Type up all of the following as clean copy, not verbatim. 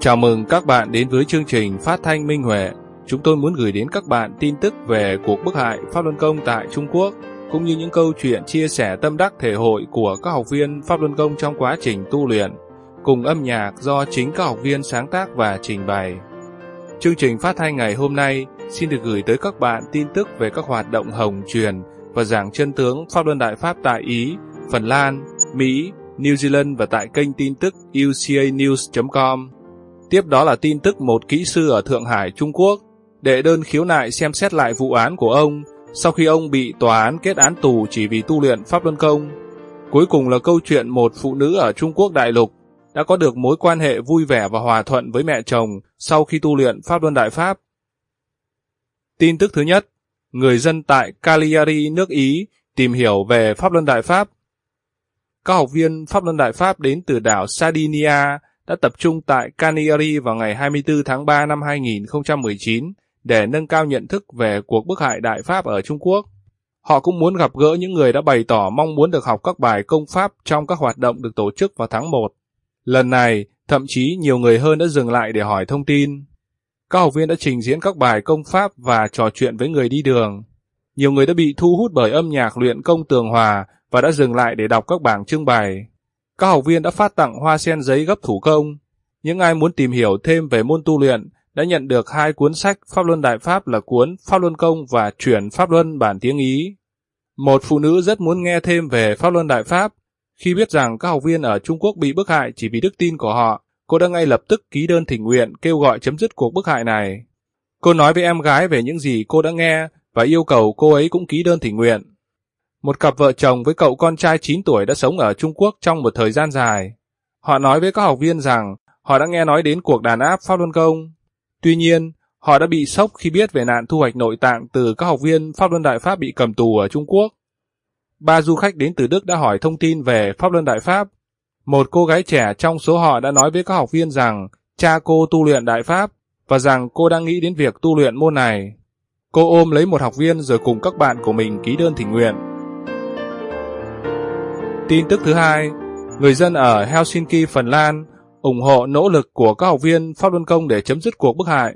Chào mừng các bạn đến với chương trình Phát thanh Minh Huệ. Chúng tôi muốn gửi đến các bạn tin tức về cuộc bức hại Pháp Luân Công tại Trung Quốc, cũng như những câu chuyện chia sẻ tâm đắc thể hội của các học viên Pháp Luân Công trong quá trình tu luyện, cùng âm nhạc do chính các học viên sáng tác và trình bày. Chương trình phát thanh ngày hôm nay xin được gửi tới các bạn tin tức về các hoạt động hồng truyền và giảng chân tướng Pháp Luân Đại Pháp tại Ý, Phần Lan, Mỹ, New Zealand và tại kênh tin tức ucanews.com. Tiếp đó là tin tức một kỹ sư ở Thượng Hải, Trung Quốc đệ đơn khiếu nại xem xét lại vụ án của ông sau khi ông bị tòa án kết án tù chỉ vì tu luyện Pháp Luân Công. Cuối cùng là câu chuyện một phụ nữ ở Trung Quốc đại lục đã có được mối quan hệ vui vẻ và hòa thuận với mẹ chồng sau khi tu luyện Pháp Luân Đại Pháp. Tin tức thứ nhất, người dân tại Cagliari, nước Ý tìm hiểu về Pháp Luân Đại Pháp. Các học viên Pháp Luân Đại Pháp đến từ đảo Sardinia đã tập trung tại Cagliari vào ngày 24 tháng 3 năm 2019 để nâng cao nhận thức về cuộc bức hại Đại Pháp ở Trung Quốc. Họ cũng muốn gặp gỡ những người đã bày tỏ mong muốn được học các bài công pháp trong các hoạt động được tổ chức vào tháng 1. Lần này, thậm chí nhiều người hơn đã dừng lại để hỏi thông tin. Các học viên đã trình diễn các bài công pháp và trò chuyện với người đi đường. Nhiều người đã bị thu hút bởi âm nhạc luyện công tường hòa và đã dừng lại để đọc các bảng trưng bày. Các học viên đã phát tặng hoa sen giấy gấp thủ công. Những ai muốn tìm hiểu thêm về môn tu luyện đã nhận được 2 cuốn sách Pháp Luân Đại Pháp là cuốn Pháp Luân Công và Chuyển Pháp Luân bản tiếng Ý. Một phụ nữ rất muốn nghe thêm về Pháp Luân Đại Pháp. Khi biết rằng các học viên ở Trung Quốc bị bức hại chỉ vì đức tin của họ, cô đã ngay lập tức ký đơn thỉnh nguyện kêu gọi chấm dứt cuộc bức hại này. Cô nói với em gái về những gì cô đã nghe và yêu cầu cô ấy cũng ký đơn thỉnh nguyện. Một cặp vợ chồng với cậu con trai 9 tuổi đã sống ở Trung Quốc trong một thời gian dài. Họ nói với các học viên rằng họ đã nghe nói đến cuộc đàn áp Pháp Luân Công. Tuy nhiên, họ đã bị sốc khi biết về nạn thu hoạch nội tạng từ các học viên Pháp Luân Đại Pháp bị cầm tù ở Trung Quốc. 3 du khách đến từ Đức đã hỏi thông tin về Pháp Luân Đại Pháp. Một cô gái trẻ trong số họ đã nói với các học viên rằng cha cô tu luyện Đại Pháp và rằng cô đang nghĩ đến việc tu luyện môn này. Cô ôm lấy một học viên rồi cùng các bạn của mình ký đơn thỉnh nguyện. Tin tức thứ hai, người dân ở Helsinki, Phần Lan ủng hộ nỗ lực của các học viên Pháp Luân Công để chấm dứt cuộc bức hại.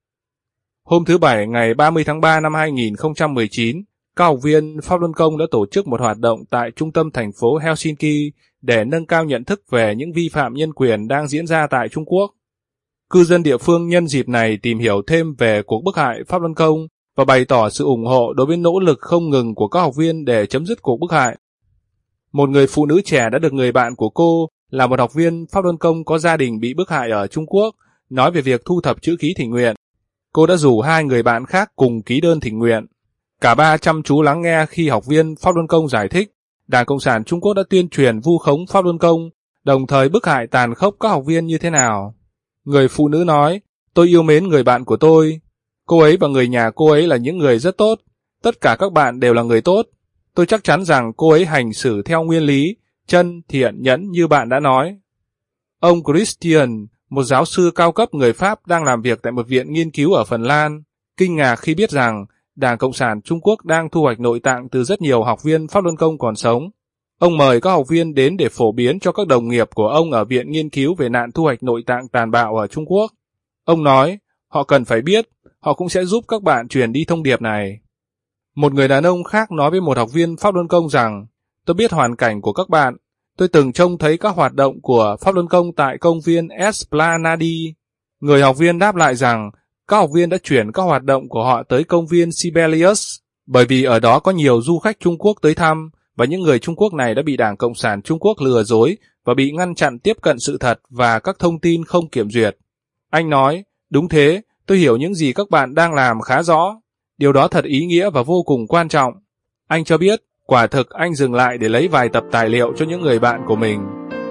Hôm thứ Bảy ngày 30 tháng 3 năm 2019, các học viên Pháp Luân Công đã tổ chức một hoạt động tại trung tâm thành phố Helsinki để nâng cao nhận thức về những vi phạm nhân quyền đang diễn ra tại Trung Quốc. Cư dân địa phương nhân dịp này tìm hiểu thêm về cuộc bức hại Pháp Luân Công và bày tỏ sự ủng hộ đối với nỗ lực không ngừng của các học viên để chấm dứt cuộc bức hại. Một người phụ nữ trẻ đã được người bạn của cô là một học viên Pháp Luân Công có gia đình bị bức hại ở Trung Quốc nói về việc thu thập chữ ký thỉnh nguyện. Cô đã rủ 2 người bạn khác cùng ký đơn thỉnh nguyện. Cả 3 chăm chú lắng nghe khi học viên Pháp Luân Công giải thích Đảng Cộng sản Trung Quốc đã tuyên truyền vu khống Pháp Luân Công, đồng thời bức hại tàn khốc các học viên như thế nào. Người phụ nữ nói, tôi yêu mến người bạn của tôi. Cô ấy và người nhà cô ấy là những người rất tốt. Tất cả các bạn đều là người tốt. Tôi chắc chắn rằng cô ấy hành xử theo nguyên lý, chân, thiện, nhẫn như bạn đã nói. Ông Christian, một giáo sư cao cấp người Pháp đang làm việc tại một viện nghiên cứu ở Phần Lan, kinh ngạc khi biết rằng Đảng Cộng sản Trung Quốc đang thu hoạch nội tạng từ rất nhiều học viên Pháp Luân Công còn sống. Ông mời các học viên đến để phổ biến cho các đồng nghiệp của ông ở viện nghiên cứu về nạn thu hoạch nội tạng tàn bạo ở Trung Quốc. Ông nói, họ cần phải biết, họ cũng sẽ giúp các bạn truyền đi thông điệp này. Một người đàn ông khác nói với một học viên Pháp Luân Công rằng, tôi biết hoàn cảnh của các bạn, tôi từng trông thấy các hoạt động của Pháp Luân Công tại công viên Esplanadi. Người học viên đáp lại rằng, các học viên đã chuyển các hoạt động của họ tới công viên Sibelius, bởi vì ở đó có nhiều du khách Trung Quốc tới thăm, và những người Trung Quốc này đã bị Đảng Cộng sản Trung Quốc lừa dối và bị ngăn chặn tiếp cận sự thật và các thông tin không kiểm duyệt. Anh nói, đúng thế, tôi hiểu những gì các bạn đang làm khá rõ. Điều đó thật ý nghĩa và vô cùng quan trọng. Anh cho biết, quả thực anh dừng lại để lấy vài tập tài liệu cho những người bạn của mình.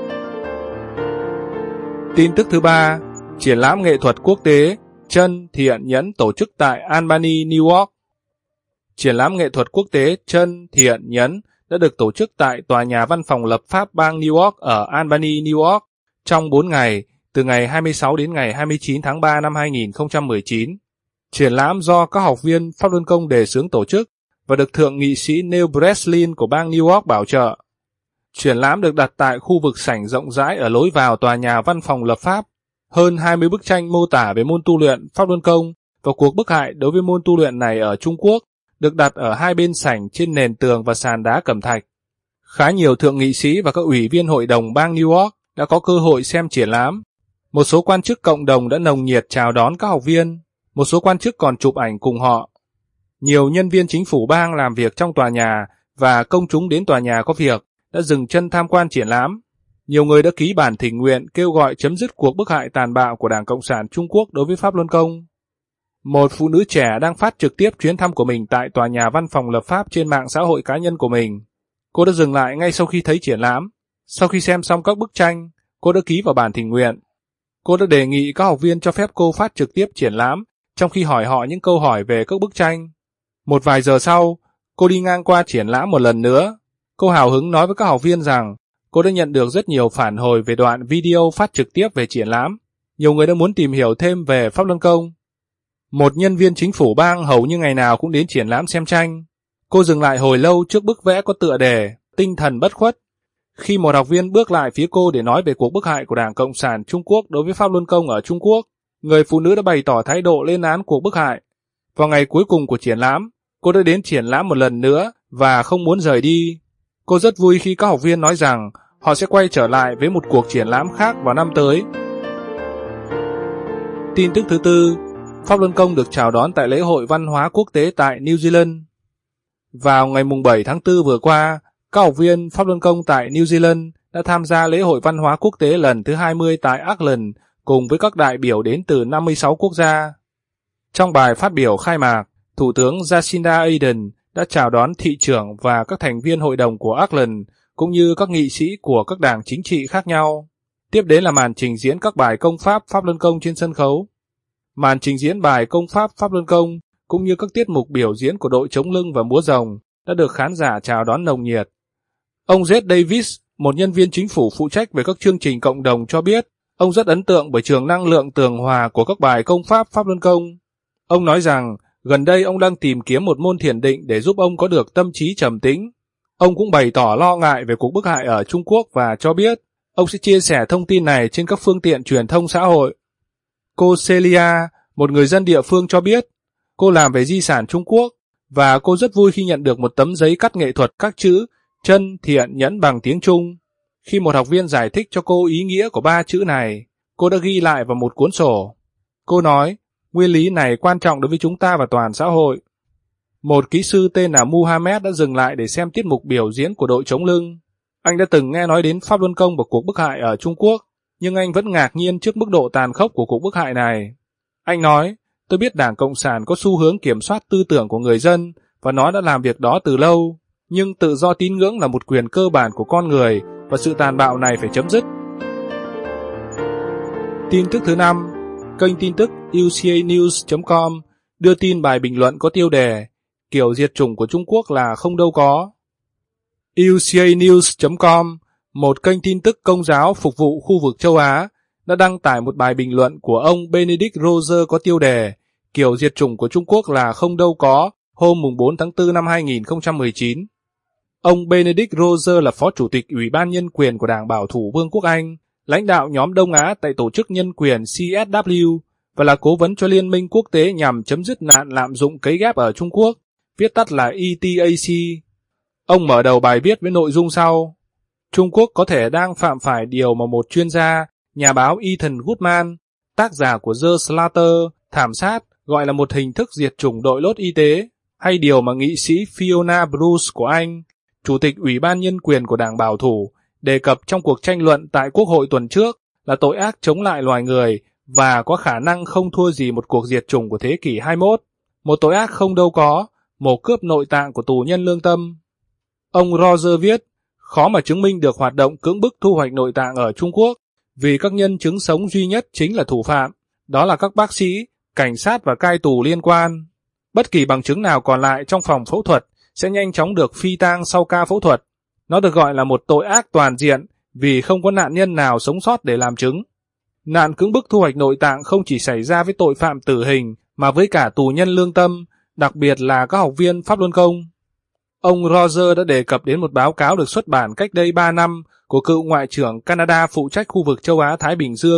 Tin tức thứ 3, triển lãm nghệ thuật quốc tế Chân, Thiện, Nhẫn tổ chức tại Albany, New York. Triển lãm nghệ thuật quốc tế Chân, Thiện, Nhẫn đã được tổ chức tại tòa nhà văn phòng lập pháp bang New York ở Albany, New York trong 4 ngày, từ ngày 26 đến ngày 29 tháng 3 năm 2019. Triển lãm do các học viên Pháp Luân Công đề xướng tổ chức và được Thượng nghị sĩ Neil Breslin của bang New York bảo trợ. Triển lãm được đặt tại khu vực sảnh rộng rãi ở lối vào tòa nhà văn phòng lập pháp. Hơn 20 bức tranh mô tả về môn tu luyện Pháp Luân Công và cuộc bức hại đối với môn tu luyện này ở Trung Quốc được đặt ở hai bên sảnh trên nền tường và sàn đá cẩm thạch. Khá nhiều thượng nghị sĩ và các ủy viên hội đồng bang New York đã có cơ hội xem triển lãm. Một số quan chức cộng đồng đã nồng nhiệt chào đón các học viên, một số quan chức còn chụp ảnh cùng họ. Nhiều nhân viên chính phủ bang làm việc trong tòa nhà và công chúng đến tòa nhà có việc đã dừng chân tham quan triển lãm. Nhiều người đã ký bản thỉnh nguyện kêu gọi chấm dứt cuộc bức hại tàn bạo của Đảng Cộng sản Trung Quốc đối với Pháp Luân Công. Một phụ nữ trẻ đang phát trực tiếp chuyến thăm của mình tại tòa nhà văn phòng lập pháp trên mạng xã hội cá nhân của mình. Cô đã dừng lại ngay sau khi thấy triển lãm. Sau khi xem xong các bức tranh, cô đã ký vào bản thỉnh nguyện. Cô đã đề nghị các học viên cho phép cô phát trực tiếp triển lãm, trong khi hỏi họ những câu hỏi về các bức tranh. Một vài giờ sau, cô đi ngang qua triển lãm một lần nữa. Cô hào hứng nói với các học viên rằng cô đã nhận được rất nhiều phản hồi về đoạn video phát trực tiếp về triển lãm. Nhiều người đã muốn tìm hiểu thêm về Pháp Luân Công. Một nhân viên chính phủ bang hầu như ngày nào cũng đến triển lãm xem tranh. Cô dừng lại hồi lâu trước bức vẽ có tựa đề Tinh thần bất khuất. Khi một học viên bước lại phía cô để nói về cuộc bức hại của Đảng Cộng sản Trung Quốc đối với Pháp Luân Công ở Trung Quốc, người phụ nữ đã bày tỏ thái độ lên án cuộc bức hại. Vào ngày cuối cùng của triển lãm, cô đã đến triển lãm một lần nữa và không muốn rời đi. Cô rất vui khi các học viên nói rằng họ sẽ quay trở lại với một cuộc triển lãm khác vào năm tới. Tin tức thứ tư, Pháp Luân Công được chào đón tại lễ hội văn hóa quốc tế tại New Zealand. Vào ngày 7 tháng 4 vừa qua, các học viên Pháp Luân Công tại New Zealand đã tham gia lễ hội văn hóa quốc tế lần thứ 20 tại Auckland cùng với các đại biểu đến từ 56 quốc gia. Trong bài phát biểu khai mạc, Thủ tướng Jacinda Ardern đã chào đón thị trưởng và các thành viên hội đồng của Auckland cũng như các nghị sĩ của các đảng chính trị khác nhau. Tiếp đến là màn trình diễn các bài công pháp Pháp Luân Công trên sân khấu. Màn trình diễn bài công pháp Pháp Luân Công cũng như các tiết mục biểu diễn của đội chống lưng và múa rồng đã được khán giả chào đón nồng nhiệt. Ông J. Davis, một nhân viên chính phủ phụ trách về các chương trình cộng đồng cho biết, ông rất ấn tượng bởi trường năng lượng tường hòa của các bài công pháp Pháp Luân Công. Ông nói rằng, gần đây ông đang tìm kiếm một môn thiền định để giúp ông có được tâm trí trầm tĩnh. Ông cũng bày tỏ lo ngại về cuộc bức hại ở Trung Quốc và cho biết, ông sẽ chia sẻ thông tin này trên các phương tiện truyền thông xã hội. Cô Celia, một người dân địa phương cho biết, cô làm về di sản Trung Quốc và cô rất vui khi nhận được một tấm giấy cắt nghệ thuật các chữ chân, thiện, nhẫn bằng tiếng Trung. Khi một học viên giải thích cho cô ý nghĩa của 3 chữ này, cô đã ghi lại vào một cuốn sổ. Cô nói, nguyên lý này quan trọng đối với chúng ta và toàn xã hội. Một kỹ sư tên là Muhammad đã dừng lại để xem tiết mục biểu diễn của đội chống lưng. Anh đã từng nghe nói đến Pháp Luân Công và cuộc bức hại ở Trung Quốc, nhưng anh vẫn ngạc nhiên trước mức độ tàn khốc của cuộc bức hại này. Anh nói, tôi biết Đảng Cộng sản có xu hướng kiểm soát tư tưởng của người dân và nó đã làm việc đó từ lâu, nhưng tự do tín ngưỡng là một quyền cơ bản của con người và sự tàn bạo này phải chấm dứt. Tin tức thứ 5, kênh tin tức ucanews.com đưa tin bài bình luận có tiêu đề kiểu diệt chủng của Trung Quốc là không đâu có. ucanews.com, một kênh tin tức công giáo phục vụ khu vực châu Á, đã đăng tải một bài bình luận của ông Benedict Roger có tiêu đề kiểu diệt chủng của Trung Quốc là không đâu có hôm 4 tháng 4 năm 2019. Ông Benedict Roger là Phó Chủ tịch Ủy ban Nhân quyền của Đảng Bảo thủ Vương quốc Anh, lãnh đạo nhóm Đông Á tại Tổ chức Nhân quyền CSW và là cố vấn cho Liên minh quốc tế nhằm chấm dứt nạn lạm dụng cấy ghép ở Trung Quốc, viết tắt là ETAC. Ông mở đầu bài viết với nội dung sau. Trung Quốc có thể đang phạm phải điều mà một chuyên gia, nhà báo Ethan Goodman, tác giả của The Slaughter, thảm sát, gọi là một hình thức diệt chủng đội lốt y tế, hay điều mà nghị sĩ Fiona Bruce của Anh, Chủ tịch Ủy ban Nhân quyền của Đảng Bảo thủ, đề cập trong cuộc tranh luận tại Quốc hội tuần trước là tội ác chống lại loài người và có khả năng không thua gì một cuộc diệt chủng của thế kỷ 21, một tội ác không đâu có, mổ cướp nội tạng của tù nhân lương tâm. Ông Roger viết, khó mà chứng minh được hoạt động cưỡng bức thu hoạch nội tạng ở Trung Quốc, vì các nhân chứng sống duy nhất chính là thủ phạm, đó là các bác sĩ, cảnh sát và cai tù liên quan. Bất kỳ bằng chứng nào còn lại trong phòng phẫu thuật sẽ nhanh chóng được phi tang sau ca phẫu thuật. Nó được gọi là một tội ác toàn diện vì không có nạn nhân nào sống sót để làm chứng. Nạn cưỡng bức thu hoạch nội tạng không chỉ xảy ra với tội phạm tử hình mà với cả tù nhân lương tâm, đặc biệt là các học viên Pháp Luân Công. Ông Roger đã đề cập đến một báo cáo được xuất bản cách đây 3 năm của cựu Ngoại trưởng Canada phụ trách khu vực châu Á-Thái Bình Dương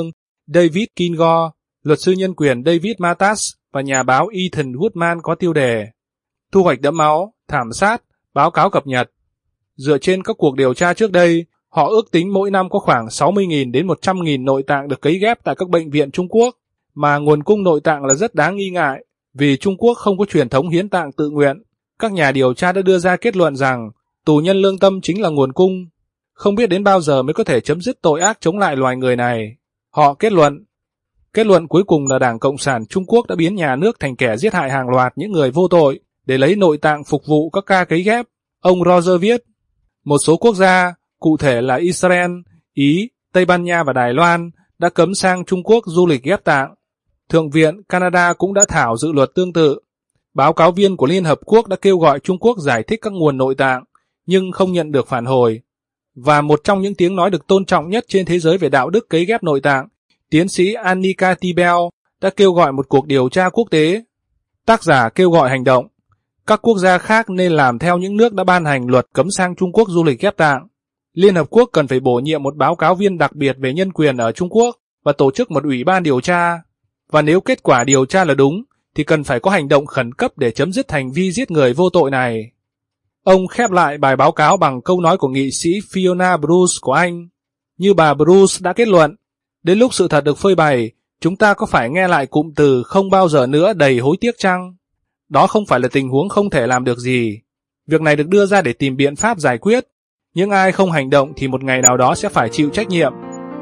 David Kilgour, luật sư nhân quyền David Matas và nhà báo Ethan Woodman có tiêu đề Thu hoạch đẫm máu, thảm sát, báo cáo cập nhật. Dựa trên các cuộc điều tra trước đây, họ ước tính mỗi năm có khoảng 60.000 đến 100.000 nội tạng được cấy ghép tại các bệnh viện Trung Quốc, mà nguồn cung nội tạng là rất đáng nghi ngại, vì Trung Quốc không có truyền thống hiến tạng tự nguyện. Các nhà điều tra đã đưa ra kết luận rằng tù nhân lương tâm chính là nguồn cung. Không biết đến bao giờ mới có thể chấm dứt tội ác chống lại loài người này. Họ kết luận cuối cùng là Đảng Cộng sản Trung Quốc đã biến nhà nước thành kẻ giết hại hàng loạt những người vô tội để lấy nội tạng phục vụ các ca cấy ghép. Ông Roger viết, một số quốc gia, cụ thể là Israel, Ý, Tây Ban Nha và Đài Loan, đã cấm sang Trung Quốc du lịch ghép tạng. Thượng viện Canada cũng đã thảo dự luật tương tự. Báo cáo viên của Liên Hợp Quốc đã kêu gọi Trung Quốc giải thích các nguồn nội tạng, nhưng không nhận được phản hồi. Và một trong những tiếng nói được tôn trọng nhất trên thế giới về đạo đức cấy ghép nội tạng, tiến sĩ Annika Tibel đã kêu gọi một cuộc điều tra quốc tế. Tác giả kêu gọi hành động. Các quốc gia khác nên làm theo những nước đã ban hành luật cấm sang Trung Quốc du lịch ghép tạng. Liên Hợp Quốc cần phải bổ nhiệm một báo cáo viên đặc biệt về nhân quyền ở Trung Quốc và tổ chức một ủy ban điều tra. Và nếu kết quả điều tra là đúng, thì cần phải có hành động khẩn cấp để chấm dứt hành vi giết người vô tội này. Ông khép lại bài báo cáo bằng câu nói của nghị sĩ Fiona Bruce của Anh. Như bà Bruce đã kết luận, đến lúc sự thật được phơi bày, chúng ta có phải nghe lại cụm từ không bao giờ nữa đầy hối tiếc chăng? Đó không phải là tình huống không thể làm được gì. Việc này được đưa ra để tìm biện pháp giải quyết. Những ai không hành động thì một ngày nào đó sẽ phải chịu trách nhiệm.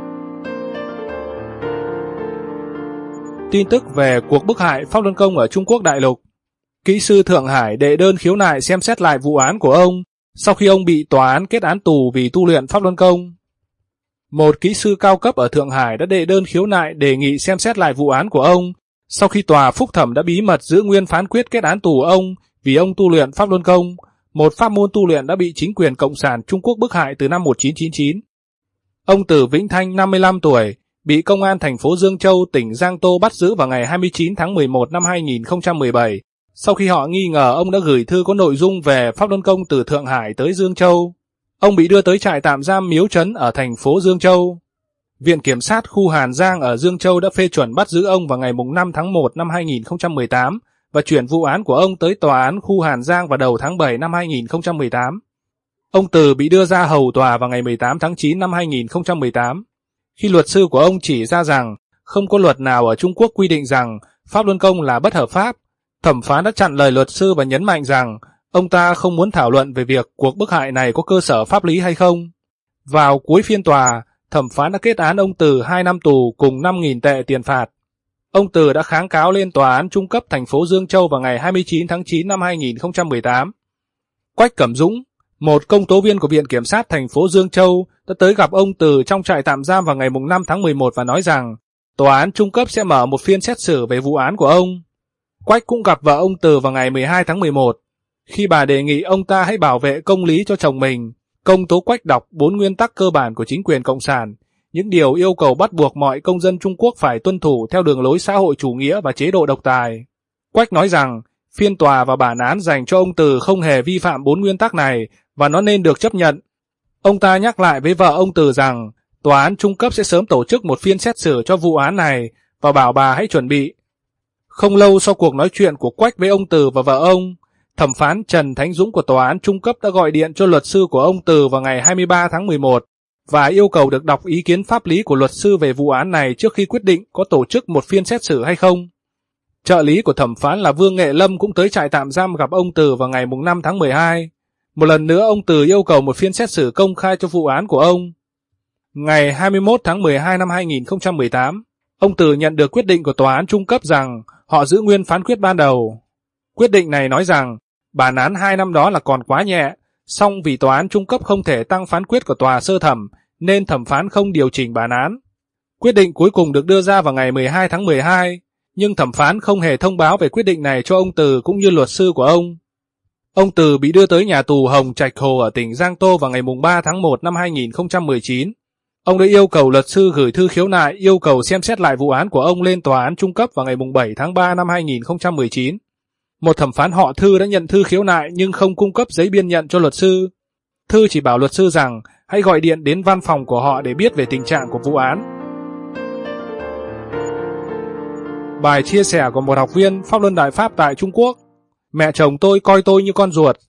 Tin tức về cuộc bức hại Pháp Luân Công ở Trung Quốc đại lục. Kỹ sư Thượng Hải đệ đơn khiếu nại xem xét lại vụ án của ông sau khi ông bị tòa án kết án tù vì tu luyện Pháp Luân Công. Một kỹ sư cao cấp ở Thượng Hải đã đệ đơn khiếu nại đề nghị xem xét lại vụ án của ông sau khi tòa phúc thẩm đã bí mật giữ nguyên phán quyết kết án tù ông vì ông tu luyện Pháp Luân Công, một pháp môn tu luyện đã bị chính quyền Cộng sản Trung Quốc bức hại từ năm 1999. Ông Từ Vĩnh Thanh, 55 tuổi, bị công an thành phố Dương Châu, tỉnh Giang Tô bắt giữ vào ngày 29 tháng 11 năm 2017, sau khi họ nghi ngờ ông đã gửi thư có nội dung về Pháp Luân Công từ Thượng Hải tới Dương Châu. Ông bị đưa tới trại tạm giam Miếu Trấn ở thành phố Dương Châu. Viện Kiểm sát khu Hàn Giang ở Dương Châu đã phê chuẩn bắt giữ ông vào ngày 5 tháng 1 năm 2018 và chuyển vụ án của ông tới tòa án khu Hàn Giang vào đầu tháng 7 năm 2018. Ông Từ bị đưa ra hầu tòa vào ngày 18 tháng 9 năm 2018. Khi luật sư của ông chỉ ra rằng không có luật nào ở Trung Quốc quy định rằng Pháp Luân Công là bất hợp pháp, thẩm phán đã chặn lời luật sư và nhấn mạnh rằng ông ta không muốn thảo luận về việc cuộc bức hại này có cơ sở pháp lý hay không. Vào cuối phiên tòa, thẩm phán đã kết án ông Từ 2 năm tù cùng 5.000 tệ tiền phạt. Ông Từ đã kháng cáo lên tòa án trung cấp thành phố Dương Châu vào ngày 29 tháng 9 năm 2018. Quách Cẩm Dũng, một công tố viên của Viện Kiểm sát thành phố Dương Châu, đã tới gặp ông Từ trong trại tạm giam vào ngày 5 tháng 11 và nói rằng tòa án trung cấp sẽ mở một phiên xét xử về vụ án của ông. Quách cũng gặp vợ ông Từ vào ngày 12 tháng 11. Khi bà đề nghị ông ta hãy bảo vệ công lý cho chồng mình, công tố Quách đọc 4 nguyên tắc cơ bản của chính quyền Cộng sản, những điều yêu cầu bắt buộc mọi công dân Trung Quốc phải tuân thủ theo đường lối xã hội chủ nghĩa và chế độ độc tài. Quách nói rằng phiên tòa và bản án dành cho ông Từ không hề vi phạm 4 nguyên tắc này và nó nên được chấp nhận. Ông ta nhắc lại với vợ ông Từ rằng tòa án trung cấp sẽ sớm tổ chức một phiên xét xử cho vụ án này và bảo bà hãy chuẩn bị. Không lâu sau cuộc nói chuyện của Quách với ông Từ và vợ ông, thẩm phán Trần Thánh Dũng của tòa án trung cấp đã gọi điện cho luật sư của ông Từ vào ngày 23 tháng 11 và yêu cầu được đọc ý kiến pháp lý của luật sư về vụ án này trước khi quyết định có tổ chức một phiên xét xử hay không. Trợ lý của thẩm phán là Vương Nghệ Lâm cũng tới trại tạm giam gặp ông Từ vào ngày 5 tháng 12. Một lần nữa ông Từ yêu cầu một phiên xét xử công khai cho vụ án của ông. Ngày 21 tháng 12 năm 2018, ông Từ nhận được quyết định của tòa án trung cấp rằng họ giữ nguyên phán quyết ban đầu. Quyết định này nói rằng bản án 2 năm đó là còn quá nhẹ, song vì tòa án trung cấp không thể tăng phán quyết của tòa sơ thẩm nên thẩm phán không điều chỉnh bản án. Quyết định cuối cùng được đưa ra vào ngày 12 tháng 12, nhưng thẩm phán không hề thông báo về quyết định này cho ông Từ cũng như luật sư của ông. Ông Từ bị đưa tới nhà tù Hồng Trạch Hồ ở tỉnh Giang Tô vào ngày 3 tháng 1 năm 2019. Ông đã yêu cầu luật sư gửi thư khiếu nại yêu cầu xem xét lại vụ án của ông lên tòa án trung cấp vào ngày 7 tháng 3 năm 2019. Một thẩm phán họ Thư đã nhận thư khiếu nại nhưng không cung cấp giấy biên nhận cho luật sư. Thư chỉ bảo luật sư rằng hãy gọi điện đến văn phòng của họ để biết về tình trạng của vụ án. Bài chia sẻ của một học viên Pháp Luân Đại Pháp tại Trung Quốc. Mẹ chồng tôi coi tôi như con ruột.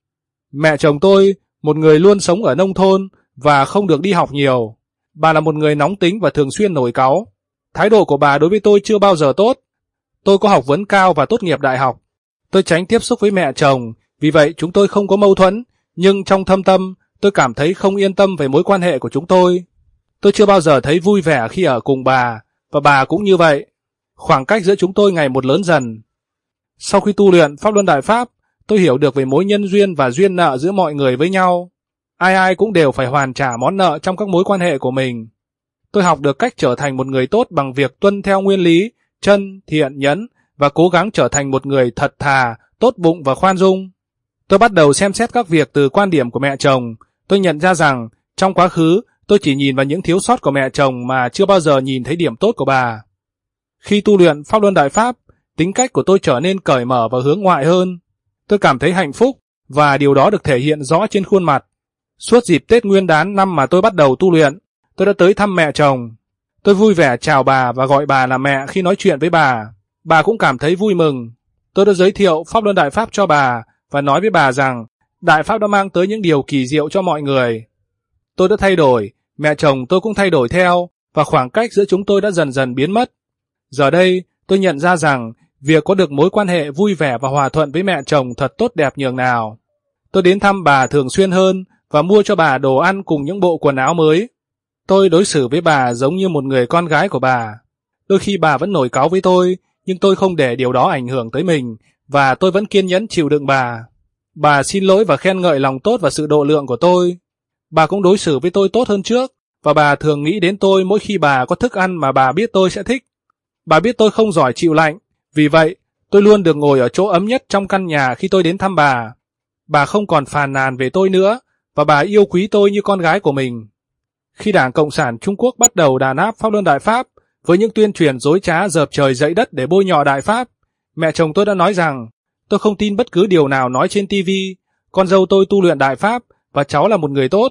Mẹ chồng tôi, một người luôn sống ở nông thôn và không được đi học nhiều. Bà là một người nóng tính và thường xuyên nổi cáu. Thái độ của bà đối với tôi chưa bao giờ tốt. Tôi có học vấn cao và tốt nghiệp đại học. Tôi tránh tiếp xúc với mẹ chồng, vì vậy chúng tôi không có mâu thuẫn, nhưng trong thâm tâm, tôi cảm thấy không yên tâm về mối quan hệ của chúng tôi. Tôi chưa bao giờ thấy vui vẻ khi ở cùng bà, và bà cũng như vậy. Khoảng cách giữa chúng tôi ngày một lớn dần. Sau khi tu luyện Pháp Luân Đại Pháp, tôi hiểu được về mối nhân duyên và duyên nợ giữa mọi người với nhau. Ai ai cũng đều phải hoàn trả món nợ trong các mối quan hệ của mình. Tôi học được cách trở thành một người tốt bằng việc tuân theo nguyên lý, chân, thiện, nhẫn và cố gắng trở thành một người thật thà, tốt bụng và khoan dung. Tôi bắt đầu xem xét các việc từ quan điểm của mẹ chồng. Tôi nhận ra rằng, trong quá khứ, tôi chỉ nhìn vào những thiếu sót của mẹ chồng mà chưa bao giờ nhìn thấy điểm tốt của bà. Khi tu luyện Pháp Luân Đại Pháp, tính cách của tôi trở nên cởi mở và hướng ngoại hơn. Tôi cảm thấy hạnh phúc, và điều đó được thể hiện rõ trên khuôn mặt. Suốt dịp Tết Nguyên Đán năm mà tôi bắt đầu tu luyện, tôi đã tới thăm mẹ chồng. Tôi vui vẻ chào bà và gọi bà là mẹ khi nói chuyện với bà. Bà cũng cảm thấy vui mừng. Tôi đã giới thiệu Pháp Luân Đại Pháp cho bà và nói với bà rằng Đại Pháp đã mang tới những điều kỳ diệu cho mọi người. Tôi đã thay đổi, mẹ chồng tôi cũng thay đổi theo, và khoảng cách giữa chúng tôi đã dần dần biến mất. Giờ đây, tôi nhận ra rằng việc có được mối quan hệ vui vẻ và hòa thuận với mẹ chồng thật tốt đẹp nhường nào. Tôi đến thăm bà thường xuyên hơn và mua cho bà đồ ăn cùng những bộ quần áo mới. Tôi đối xử với bà giống như một người con gái của bà. Đôi khi bà vẫn nổi cáu với tôi, nhưng tôi không để điều đó ảnh hưởng tới mình, và tôi vẫn kiên nhẫn chịu đựng bà. Bà xin lỗi và khen ngợi lòng tốt và sự độ lượng của tôi. Bà cũng đối xử với tôi tốt hơn trước, và bà thường nghĩ đến tôi mỗi khi bà có thức ăn mà bà biết tôi sẽ thích. Bà biết tôi không giỏi chịu lạnh, vì vậy tôi luôn được ngồi ở chỗ ấm nhất trong căn nhà khi tôi đến thăm bà. Bà không còn phàn nàn về tôi nữa, và bà yêu quý tôi như con gái của mình. Khi Đảng Cộng sản Trung Quốc bắt đầu đàn áp Pháp Luân Đại Pháp với những tuyên truyền dối trá dợp trời dậy đất để bôi nhọ Đại Pháp, mẹ chồng tôi đã nói rằng tôi không tin bất cứ điều nào nói trên TV, con dâu tôi tu luyện Đại Pháp và cháu là một người tốt.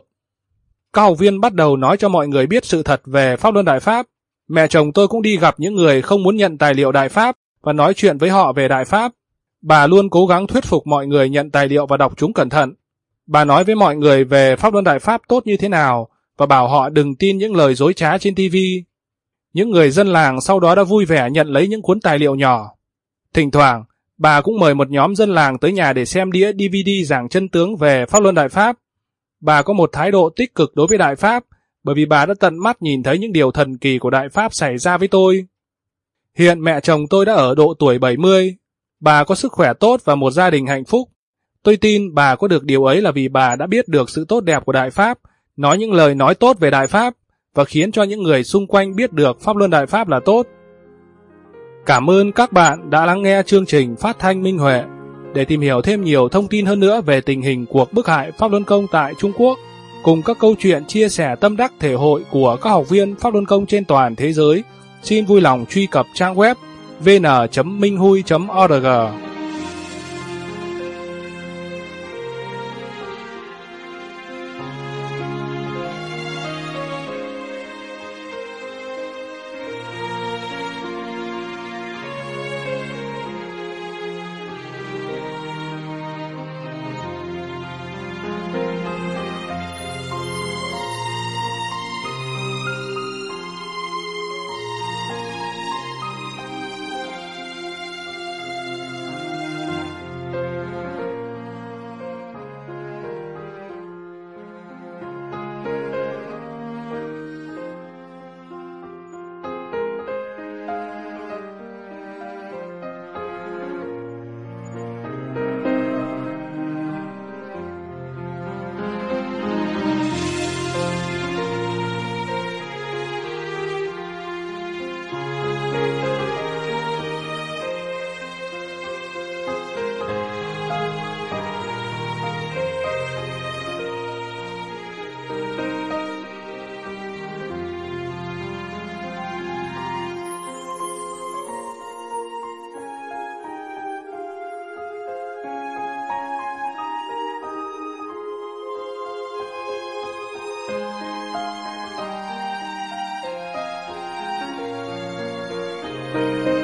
Các học viên bắt đầu nói cho mọi người biết sự thật về Pháp Luân Đại Pháp. Mẹ chồng tôi cũng đi gặp những người không muốn nhận tài liệu Đại Pháp và nói chuyện với họ về Đại Pháp. Bà luôn cố gắng thuyết phục mọi người nhận tài liệu và đọc chúng cẩn thận. Bà nói với mọi người về Pháp Luân Đại Pháp tốt như thế nào và bảo họ đừng tin những lời dối trá trên TV. Những người dân làng sau đó đã vui vẻ nhận lấy những cuốn tài liệu nhỏ. Thỉnh thoảng, bà cũng mời một nhóm dân làng tới nhà để xem đĩa DVD giảng chân tướng về Pháp Luân Đại Pháp. Bà có một thái độ tích cực đối với Đại Pháp, bởi vì bà đã tận mắt nhìn thấy những điều thần kỳ của Đại Pháp xảy ra với tôi. Hiện mẹ chồng tôi đã ở độ tuổi 70. Bà có sức khỏe tốt và một gia đình hạnh phúc. Tôi tin bà có được điều ấy là vì bà đã biết được sự tốt đẹp của Đại Pháp, nói những lời nói tốt về Đại Pháp, và khiến cho những người xung quanh biết được Pháp Luân Đại Pháp là tốt. Cảm ơn các bạn đã lắng nghe chương trình phát thanh Minh Huệ. Để tìm hiểu thêm nhiều thông tin hơn nữa về tình hình cuộc bức hại Pháp Luân Công tại Trung Quốc, cùng các câu chuyện chia sẻ tâm đắc thể hội của các học viên Pháp Luân Công trên toàn thế giới, xin vui lòng truy cập trang web vn.minhui.org. Thank you.